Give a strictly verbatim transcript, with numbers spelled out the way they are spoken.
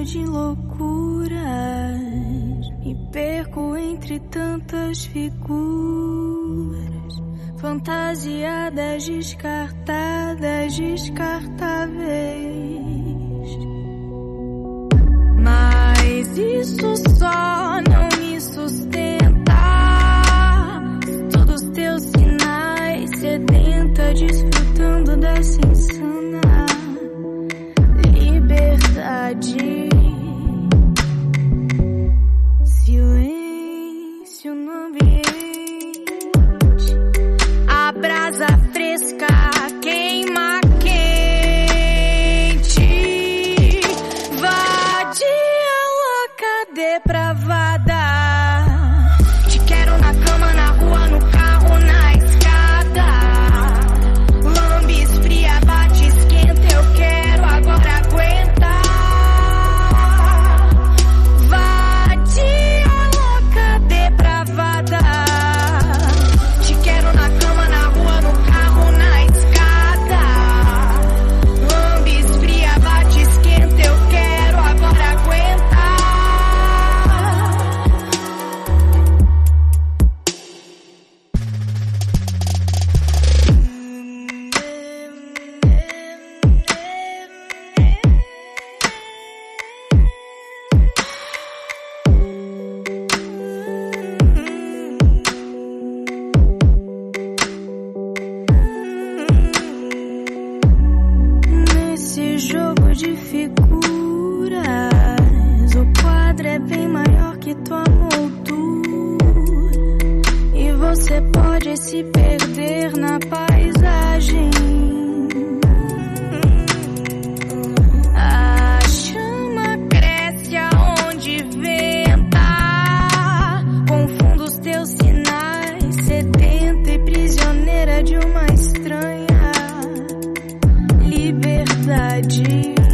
de loucuras, me perco entre tantas figuras, fantasiadas, descartadas, descartáveis. Mas isso só não me sustenta. Todos os teus sinais, sedenta, desfrutando dessa insana liberdade. Silêncio no ambiente, a brasa fresca queima quente, vadia, louca, depravada. Te quero na cama, na rua, no carro, na escada. Lambe, esfria, bate, esquenta, eu quero, agora aguenta. Vadia, louca, depravada. Te quero na cama, na rua, no carro, na escada. Lambe, esfria, bate, esquenta, eu quero, agora aguenta. Nesse jogo de figuras, o quadro é bem maior que tua moldura, e você pode se perder na paisagem. A chama cresce aonde venta, confundo os teus sinais, sedenta e prisioneira de uma estranha liberdade.